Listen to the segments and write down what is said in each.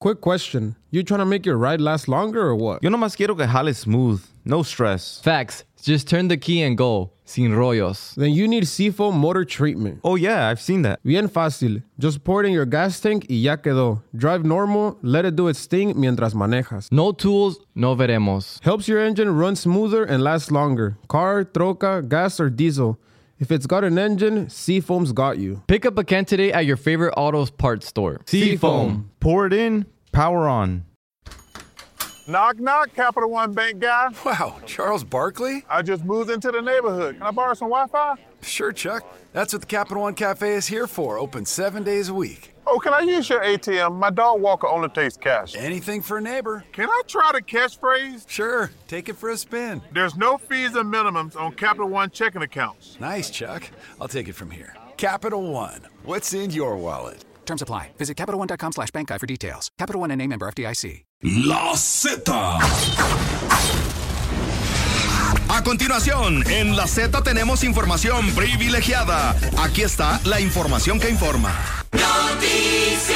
Quick question. You trying to make your ride last longer or what? Yo nomás quiero que jale smooth. No stress. Facts. Just turn the key and go. Sin rollos. Then you need Seafoam Motor Treatment. Oh yeah, I've seen that. Bien fácil. Just pour it in your gas tank y ya quedó. Drive normal, let it do its thing mientras manejas. No tools, no veremos. Helps your engine run smoother and last longer. Car, troca, gas, or diesel. If it's got an engine, Seafoam's got you. Pick up a can today at your favorite auto parts store. Seafoam. Pour it in, power on. Knock, knock, Capital One Bank guy. Wow, Charles Barkley? I just moved into the neighborhood. Can I borrow some Wi-Fi? Sure, Chuck. That's what the Capital One Cafe is here for. Open 7 days a week. Oh, can I use your ATM? My dog walker only takes cash. Anything for a neighbor. Can I try the catchphrase? Sure, take it for a spin. There's no fees or minimums on Capital One checking accounts. Nice, Chuck. I'll take it from here. Capital One. What's in your wallet? Terms apply. Visit CapitalOne.com/bankguy for details. Capital One and a member FDIC. La Z. A continuación, en La Z tenemos información privilegiada. Aquí está la información que informa. Noticias.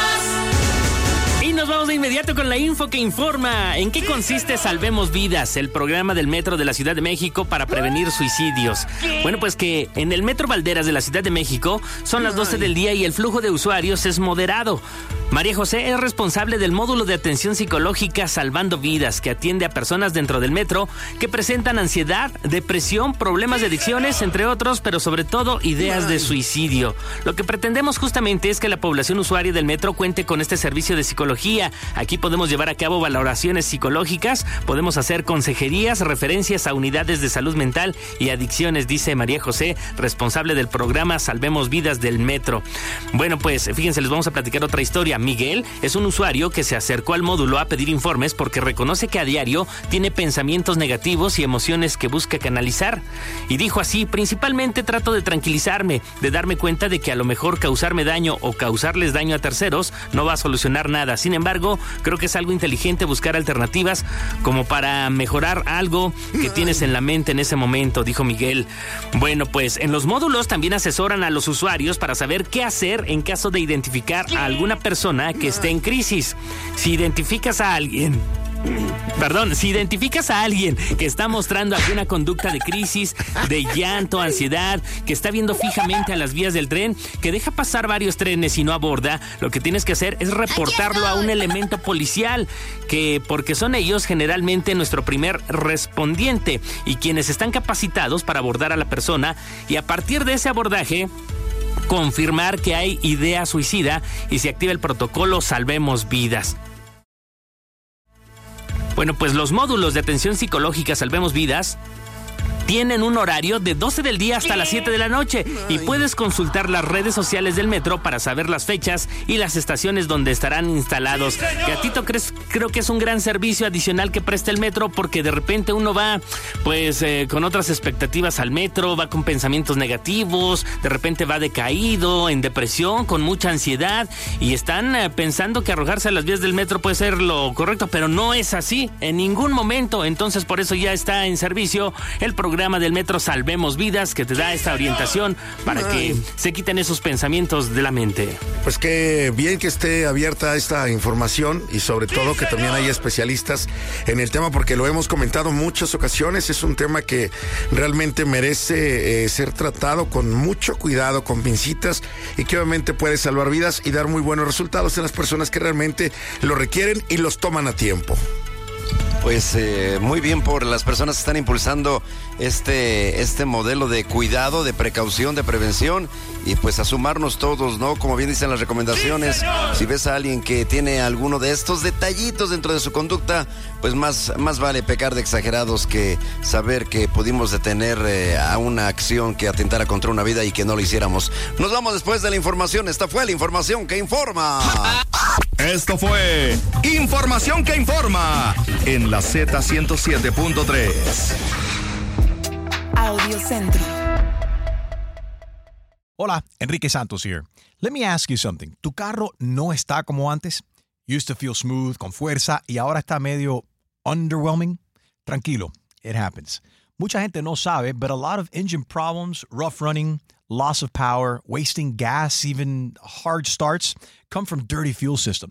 Y nos vamos de inmediato con la info que informa. ¿En qué consiste Salvemos Vidas, el programa del Metro de la Ciudad de México para prevenir suicidios? Bueno, pues que en el Metro Valderas de la Ciudad de México son las 12 del día y el flujo de usuarios es moderado. María José es responsable del módulo de atención psicológica Salvando Vidas, que atiende a personas dentro del metro que presentan ansiedad, depresión, problemas de adicciones, entre otros, pero sobre todo ideas de suicidio. Lo que pretendemos justamente es que la población usuaria del metro cuente con este servicio de psicología. Aquí podemos llevar a cabo valoraciones psicológicas, podemos hacer consejerías, referencias a unidades de salud mental y adicciones, dice María José, responsable del programa Salvemos Vidas del metro. Bueno, pues fíjense, les vamos a platicar otra historia. Miguel es un usuario que se acercó al módulo a pedir informes porque reconoce que a diario tiene pensamientos negativos y emociones que busca canalizar. Y dijo así: principalmente trato de tranquilizarme, de darme cuenta de que a lo mejor causarme daño o causarles daño a terceros no va a solucionar nada. Sin embargo, creo que es algo inteligente buscar alternativas como para mejorar algo que tienes en la mente en ese momento, dijo Miguel. Bueno, pues en los módulos también asesoran a los usuarios para saber qué hacer en caso de identificar a alguna persona que esté en crisis. Si identificas a alguien que está mostrando alguna conducta de crisis, de llanto, ansiedad, que está viendo fijamente a las vías del tren, que deja pasar varios trenes y no aborda, lo que tienes que hacer es reportarlo a un elemento policial, porque son ellos generalmente nuestro primer respondiente y quienes están capacitados para abordar a la persona, y a partir de ese abordaje confirmar que hay idea suicida y se activa el protocolo Salvemos Vidas. Bueno, pues los módulos de atención psicológica Salvemos Vidas tienen un horario de 12 del día hasta las 7 de la noche y puedes consultar las redes sociales del metro para saber las fechas y las estaciones donde estarán instalados. Gatito, creo que es un gran servicio adicional que presta el metro, porque de repente uno va pues con otras expectativas al metro, va con pensamientos negativos, de repente va decaído, en depresión, con mucha ansiedad, y están pensando que arrojarse a las vías del metro puede ser lo correcto, pero no es así en ningún momento. Entonces por eso ya está en servicio el programa del metro Salvemos Vidas, que te da esta orientación para que se quiten esos pensamientos de la mente. Pues qué bien que esté abierta esta información, y sobre todo que también hay especialistas en el tema, porque lo hemos comentado en muchas ocasiones. Es un tema que realmente merece ser tratado con mucho cuidado, con pincitas, y que obviamente puede salvar vidas y dar muy buenos resultados en las personas que realmente lo requieren y los toman a tiempo. Pues muy bien por las personas que están impulsando este modelo de cuidado, de precaución, de prevención, y pues a sumarnos todos, ¿no? Como bien dicen las recomendaciones, si ves a alguien que tiene alguno de estos detallitos dentro de su conducta, pues más vale pecar de exagerados que saber que pudimos detener a una acción que atentara contra una vida y que no lo hiciéramos. Nos vamos después de la información. Esta fue la información que informa. Esto fue Información que Informa en la Z107.3. Audio Centro. Hola, Enrique Santos here. Let me ask you something. ¿Tu carro no está como antes? Used to feel smooth, con fuerza, y ahora está medio underwhelming? Tranquilo, it happens. Mucha gente no sabe, but a lot of engine problems, rough running, loss of power, wasting gas, even hard starts, come from dirty fuel systems.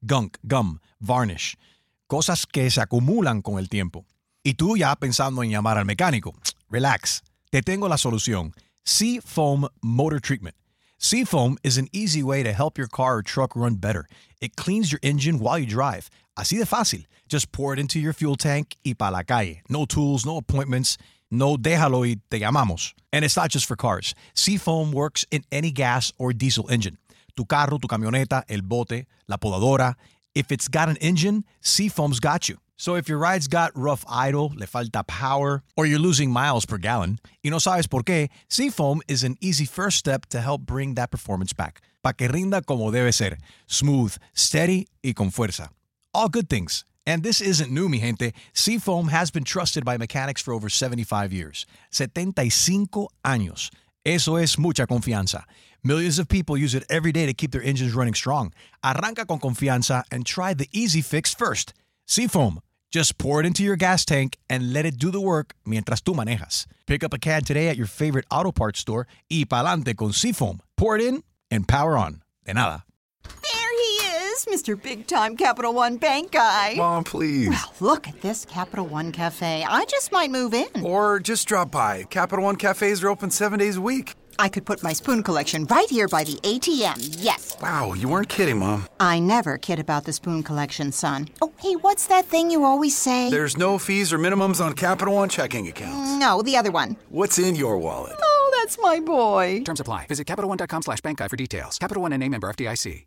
gunk, gum, varnish. Cosas que se acumulan con el tiempo. Y tú ya pensando en llamar al mecánico. Relax. Te tengo la solución. Seafoam Motor Treatment. Seafoam is an easy way to help your car or truck run better. It cleans your engine while you drive. Así de fácil. Just pour it into your fuel tank y pa' la calle. No tools, no appointments. No déjalo y te llamamos. And it's not just for cars. Seafoam works in any gas or diesel engine. Tu carro, tu camioneta, el bote, la podadora. If it's got an engine, Seafoam's got you. So if your ride's got rough idle, le falta power, or you're losing miles per gallon, y no sabes por qué, Seafoam is an easy first step to help bring that performance back. Pa' que rinda como debe ser. Smooth, steady, y con fuerza. All good things. And this isn't new, mi gente. Seafoam has been trusted by mechanics for over 75 years. 75 años. Eso es mucha confianza. Millions of people use it every day to keep their engines running strong. Arranca con confianza and try the easy fix first. Seafoam. Just pour it into your gas tank and let it do the work mientras tú manejas. Pick up a can today at your favorite auto parts store y pa'lante con Seafoam. Pour it in and power on. De nada. There he is, Mr. Big Time Capital One Bank guy. Mom, please. Well, look at this Capital One Cafe. I just might move in. Or just drop by. Capital One cafes are open 7 days a week. I could put my spoon collection right here by the ATM, yes. Wow, you weren't kidding, Mom. I never kid about the spoon collection, son. Oh, hey, what's that thing you always say? There's no fees or minimums on Capital One checking accounts. No, the other one. What's in your wallet? Oh, that's my boy. Terms apply. Visit CapitalOne.com/bankguy for details. Capital One NA, member FDIC.